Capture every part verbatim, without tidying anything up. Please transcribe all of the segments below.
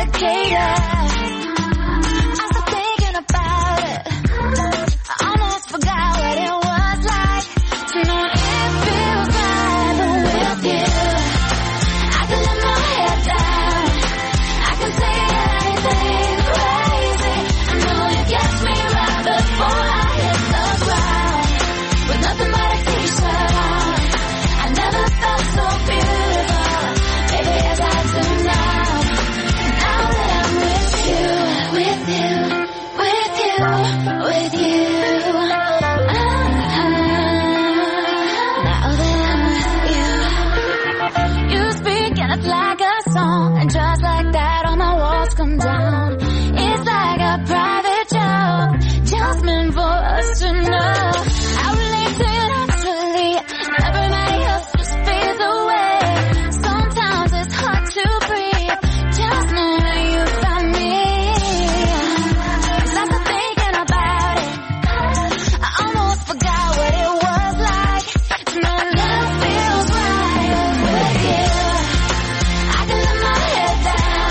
dedicated. I started thinking about it. I almost forgot what it was like to know it feels right. But with you, I can let my head down. I can say anything crazy. I know you catch me right before I hit the ground. With nothing but a t-shirt on, I never felt so beautiful, baby, as I do now. Now that I'm with you, with you, with you, with you. Uh-huh. Now that I'm with you, you speak and it's like a song, and just like that all my walls come down. It's like a private joke, just meant for us to know. I relate to you naturally, everybody else just fades away. Sometimes it's hard to breathe, just know that you found me. 'Cause after thinking about it, I almost forgot what it was like to know love feels right with you. I can let my head down.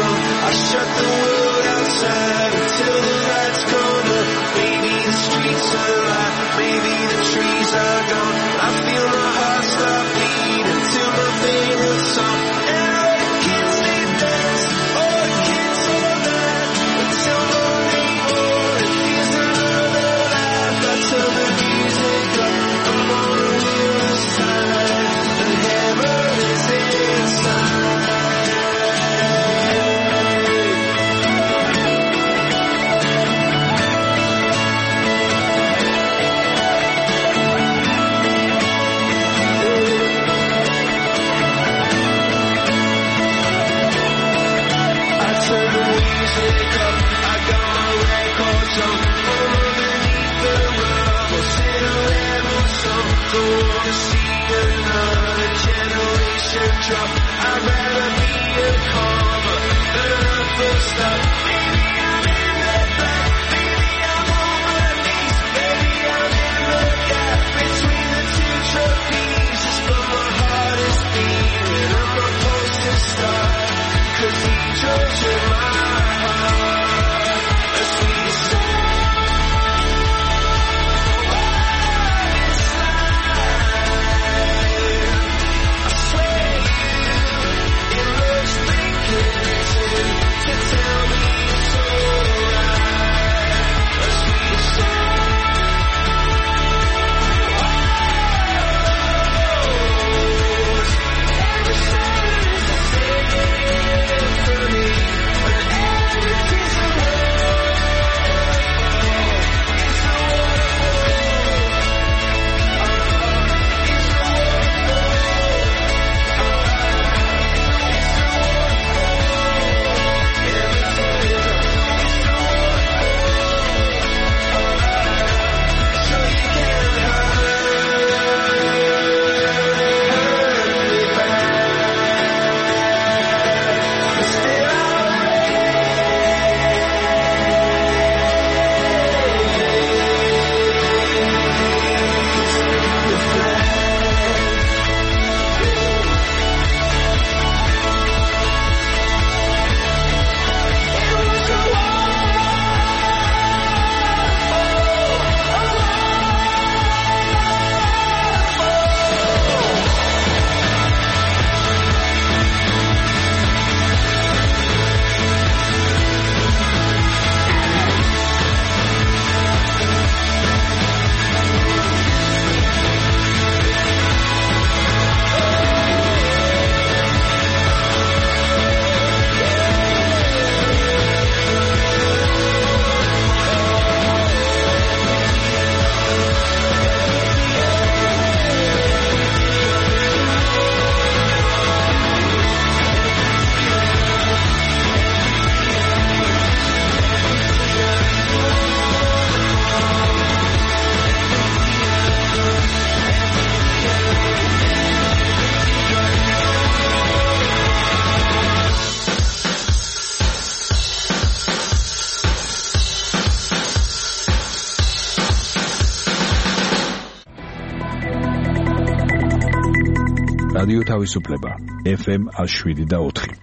რადიო თავისუფლება ეფ ემ შვიდი და ოთხი.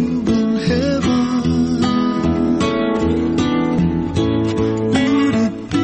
Would it be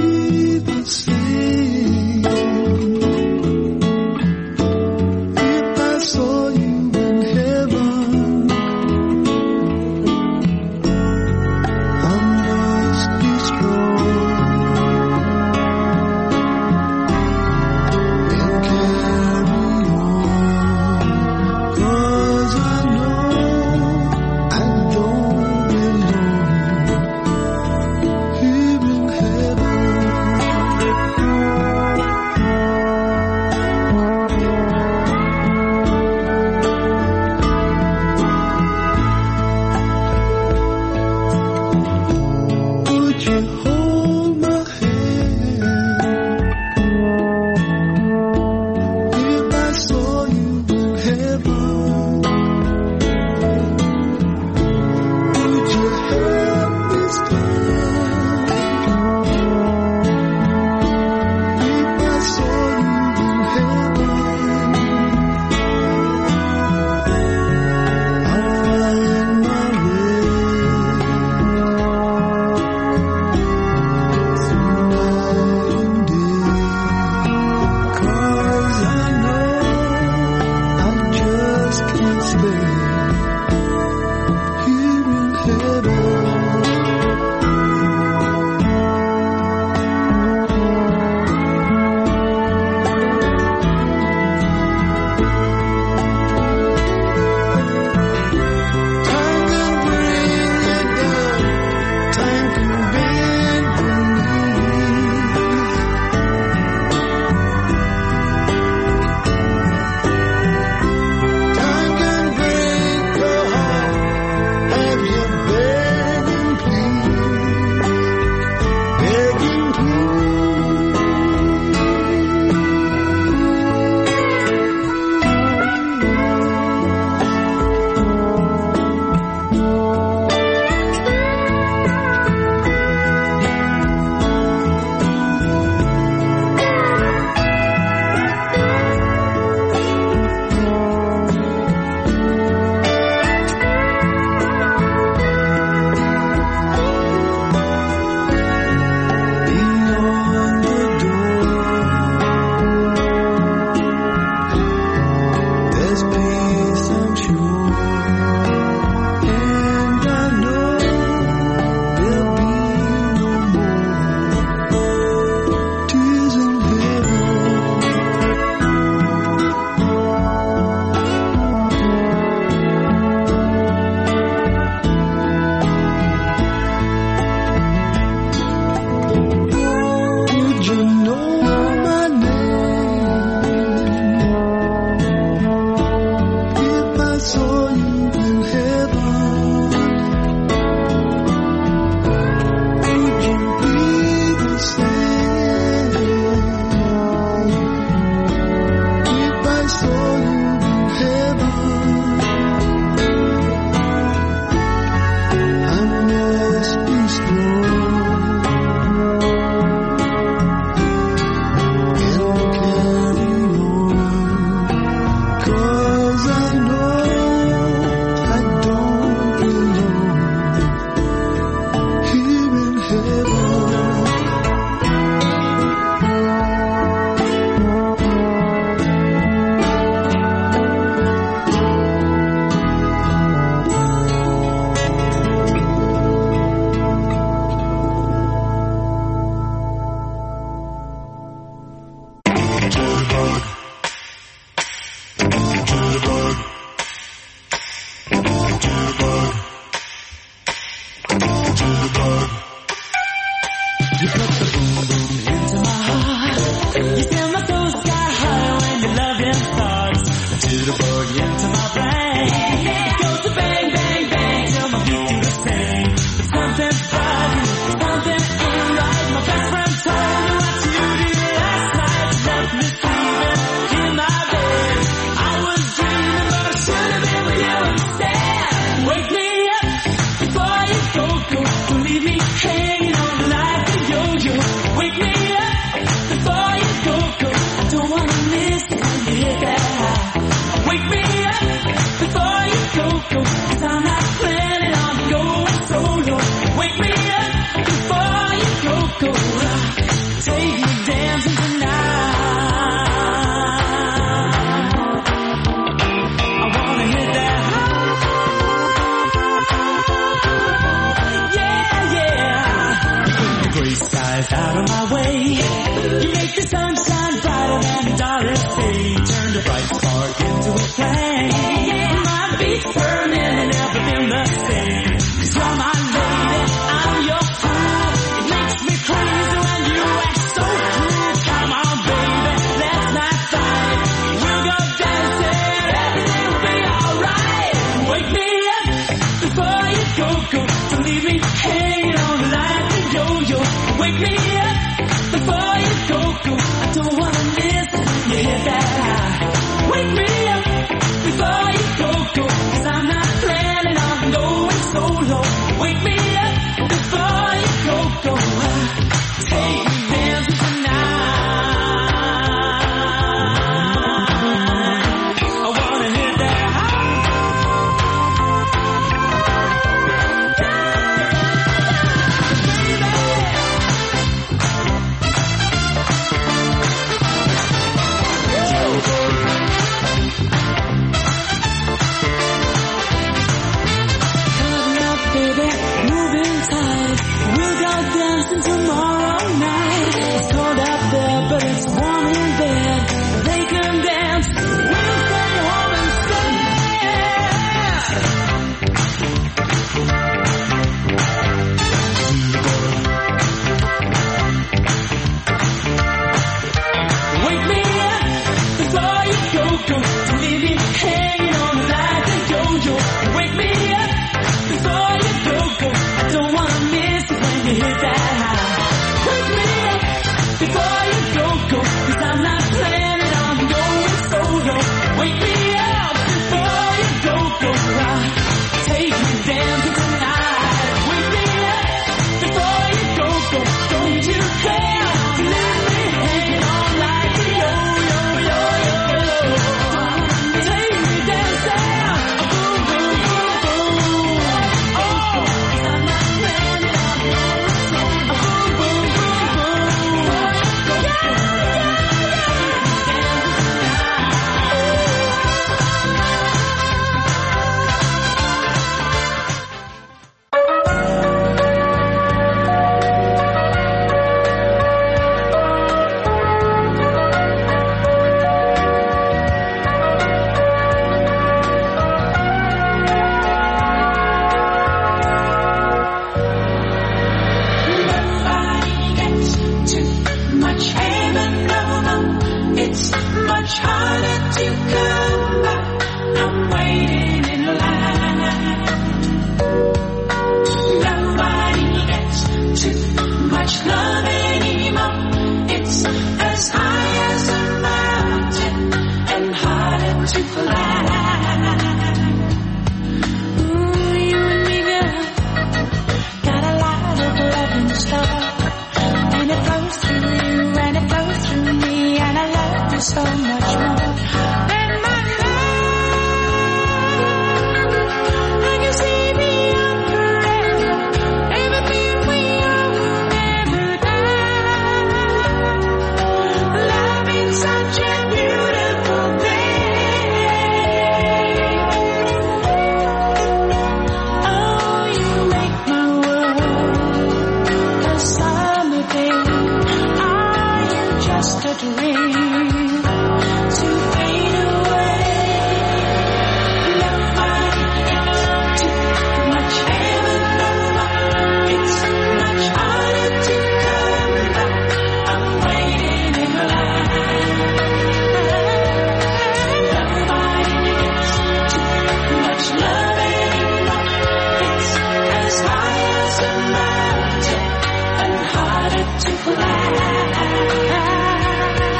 sunshine brighter than Doris Day. Turned a bright spark into a flame. My beats burning and never been the same. 'Cause you're my lady, I'm your fool. It makes me crazy when you act so cruel. Come on, baby, let's not fight. We'll go dancing, everything will be alright. Wake me up before you go, go. Don't leave me hanging on like a yo-yo. Wake me up before you go, go. I don't wanna miss when you hit that high. Wake me up before you go, go. 'Cause I'm not planning on going solo. Wake me up before you go, go. Take me dancing tonight. I wanna hit that high. Baby, moving tight. We'll go dancing tomorrow night. It's cold out there, but it's warm in bed. They can dance. We'll stay home instead. Wake me up before you go, go. Don't leave me hanging on like a yo-yo. Wake me up before you go, go. I don't wanna miss it when you hit that high. Wake me up before you go, go. 'Cause I'm not planning on going solo. Wake me up before you go, go. Take me dancing tonight. Wake me up before you go, go. Don't you care to leave me hanging on like a yo-yo, yo-yo. Take me dancing. Boom, boom, boom, boom. Oh, 'cause I'm not planning on going solo. Boom, boom, boom, boom. Yeah, yeah, Nobody gets too much heaven over. It's much harder to come by. I'm waiting in line. Nobody gets too much love anymore. It's as high as a mountain and harder to climb. Ooh, you and me, girl, got a lot of love in store. And it flows through you, and it flows through me, and I love you so much more than my life. I can see beyond forever, everything we are will never die. Love is such a beautiful thing. Oh, you make my world a summer day. Are you just a dream to fade away? Nobody gets too much heaven over. It's much harder to come by. I'm waiting in line. Nobody gets too much love anymore. It's as high as a mountain and harder to climb.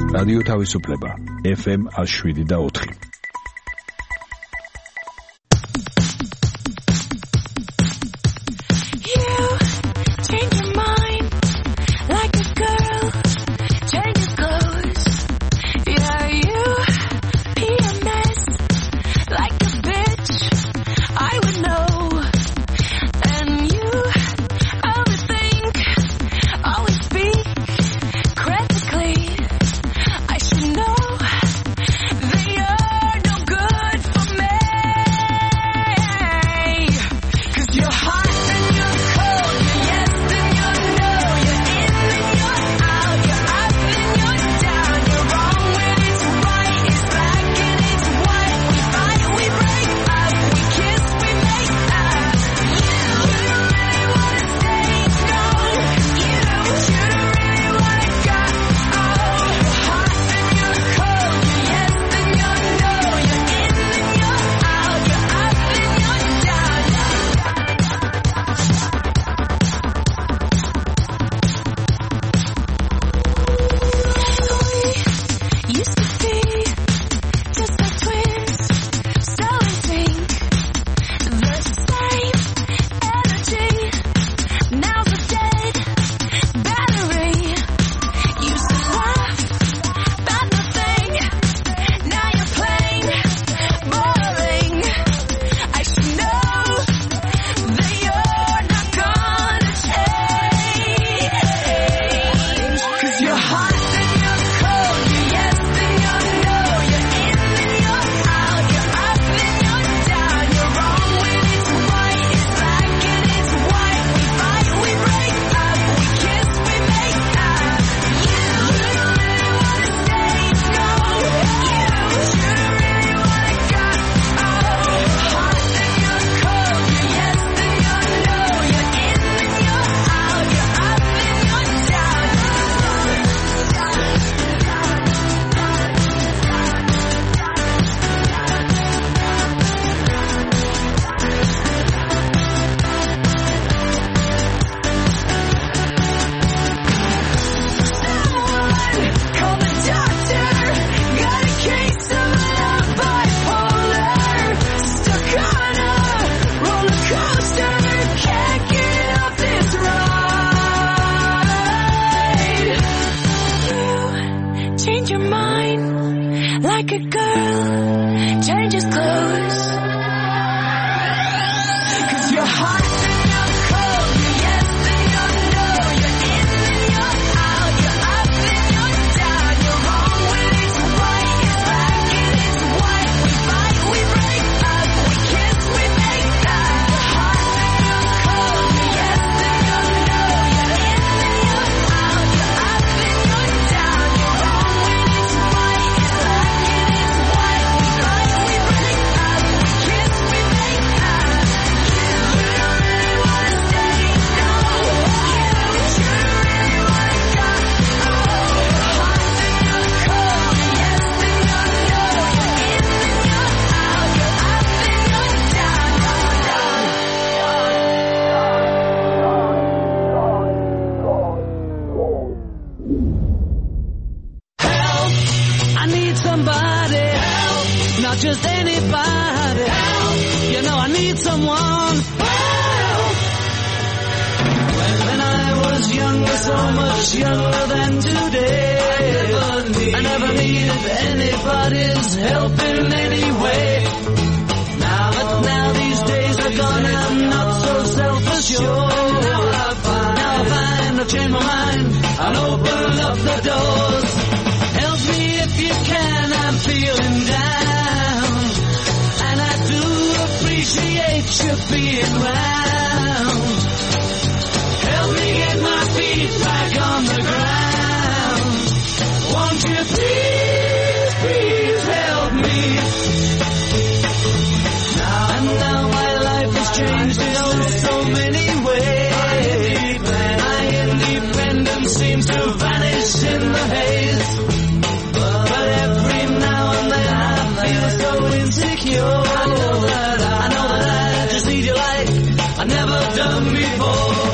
რადიო თავისუფლება ეფ ემ შვიდი და ოთხი.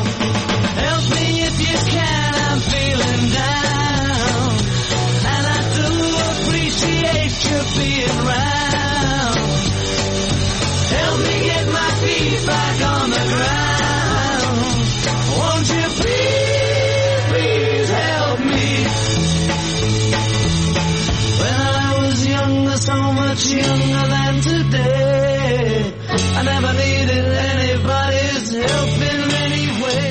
Help me if you can, I'm feeling down. And I you being round. Help me get my feet back on the ground. Won't you please, please help me? When I was younger, so much younger than today, I never needed anybody's help in any way.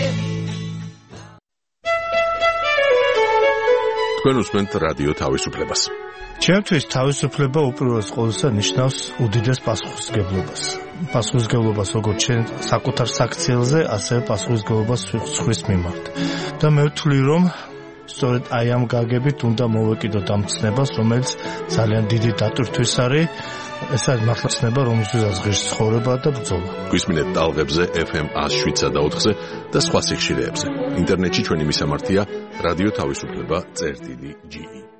თქვენ უსმენთ რადიო თავისუფლებას. ჩემთვის თავისუფლება უპირველეს ყოვლისა ნიშნავს უდიდეს პასუხისმგებლობას. პასუხისმგებლობას როგორც ჩვენ საკუთარ საქციელზე, ასევე პასუხისმგებლობას სხვის მიმართ. და მე ვთვლი, რომ სწორედ აი ამ გაგებით უნდა მოვეკიდოთ ამ ცნებას, რომელიც ძალიან დიდი დატვირთვის არის. ეს არის მართლა ცნება, რომელსაც ღირს ცხოვრება და ბრძოლა. გვისმინეთ ტალღებზე ეფ ემ one oh seven point four და სხვა სიხშირეებზე. ინტერნეტში ჩვენი მისამართია რადიო თავისუფლება წერტილი ჯი ი.